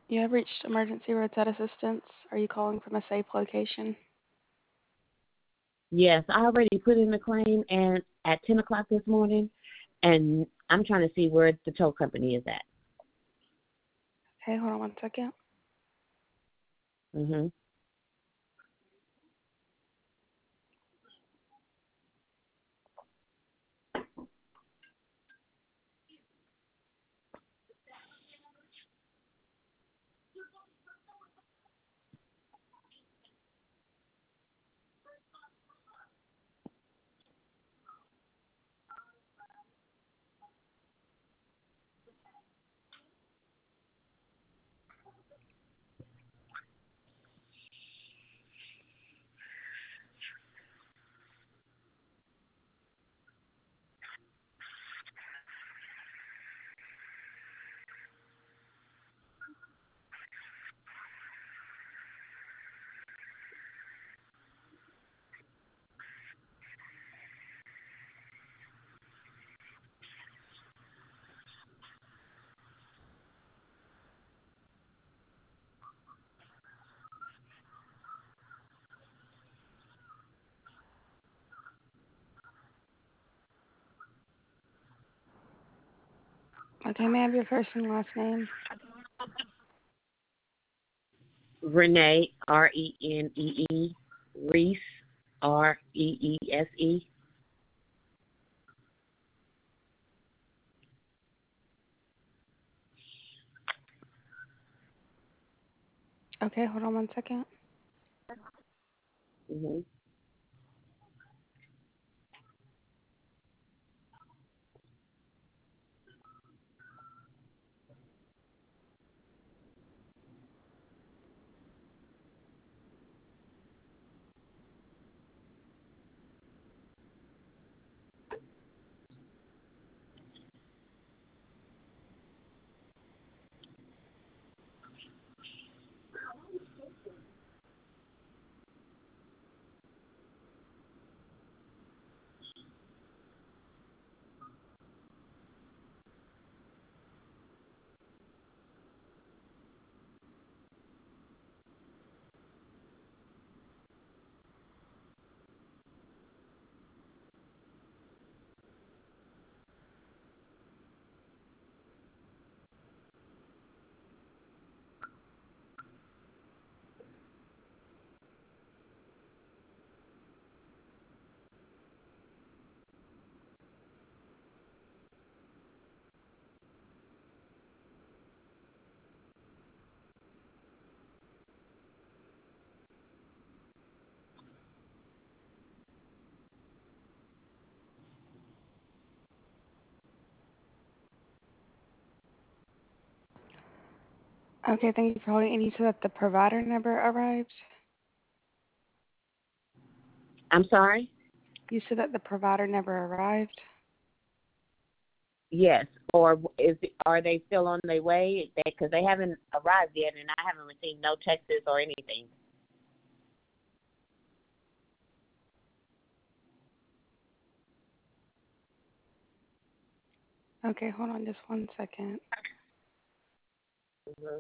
You have reached emergency roadside assistance. Are you calling from a safe location? Yes, I already put in the claim and at 10 o'clock this morning, and I'm trying to see where the tow company is at. Okay, hold on one second. Mhm. Okay, may I have your first and last name? Renee, Renee, Reese, Reese. Okay, hold on one second. Mhm. Okay, thank you for holding. And you said that the provider never arrived? I'm sorry. You said that the provider never arrived? Yes, or are they still on their way? Because they haven't arrived yet, and I haven't received no texts or anything. Okay, hold on just one second. Mhm.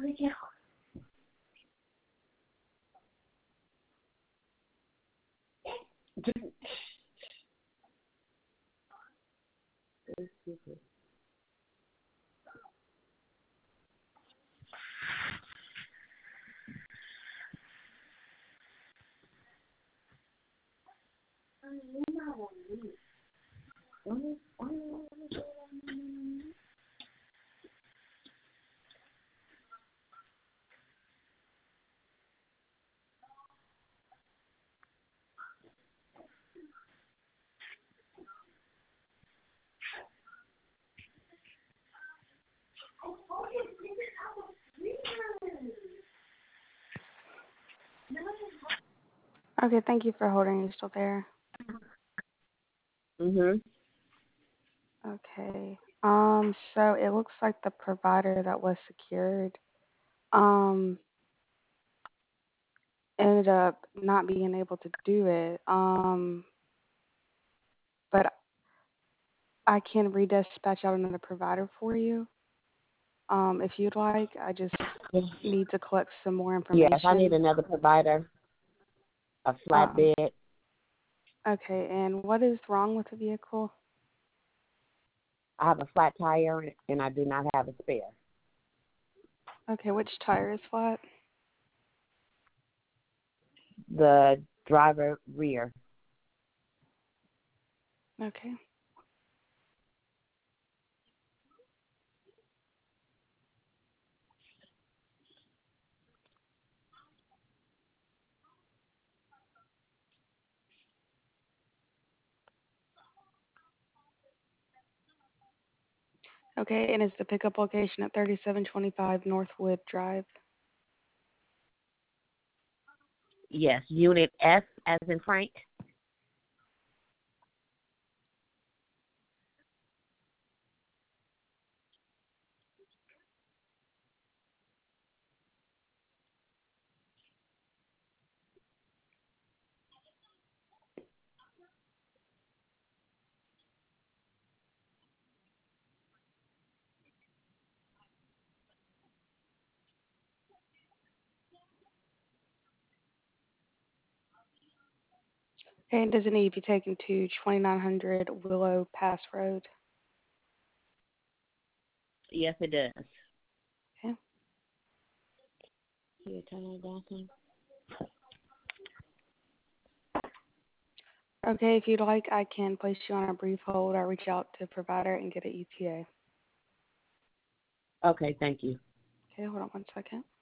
Okay, thank you for holding. Are you still there? Mhm. Okay. So it looks like the provider that was secured, um, ended up not being able to do it. But I can redispatch out another provider for you. If you'd like, I just need to collect some more Yes, I need information. another provider, a Um, flatbed. okay, and what is wrong with the vehicle? I have a flat tire and I do not have a spare. Okay, which tire is flat? The driver rear. Okay. Okay, and is the pickup location at 3725 Northwood Drive? Yes, unit S as in Frank. Okay, and does it need to be taken to 2900 Willow Pass Road? Yes, it does. Okay. Here, turn it down some. Okay, if you'd like, I can place you on a brief hold or reach out to provider and get an ETA. Okay, thank you. Okay, hold on one second.